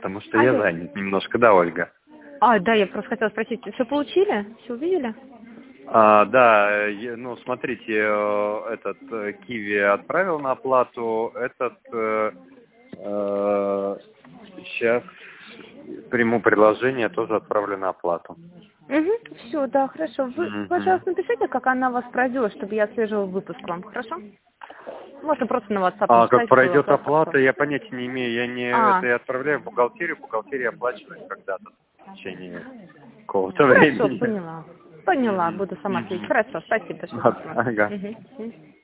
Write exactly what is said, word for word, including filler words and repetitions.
потому что я Алло. занят немножко, да, Ольга? А, да, я просто хотела спросить, все получили? Все увидели? А, да, е- ну, смотрите, э, этот э, Киви отправил на оплату, этот э, э, сейчас приму предложение, тоже отправлю на оплату. Угу, все, да, хорошо. Вы, Мгм. пожалуйста, напишите, как она у вас пройдет, чтобы я отслеживала выпуск вам, хорошо? Можно просто на WhatsApp А как написать, что пройдет оплата оплата, прошла. я понятия не имею, я не А, это я отправляю в бухгалтерию, бухгалтерия оплачивает когда-то в течение какого-то хорошо, времени. поняла. Поняла, Мгм. буду сама следить. Мгм. Хорошо, спасибо большое за Вот, информацию. ага. Мгм.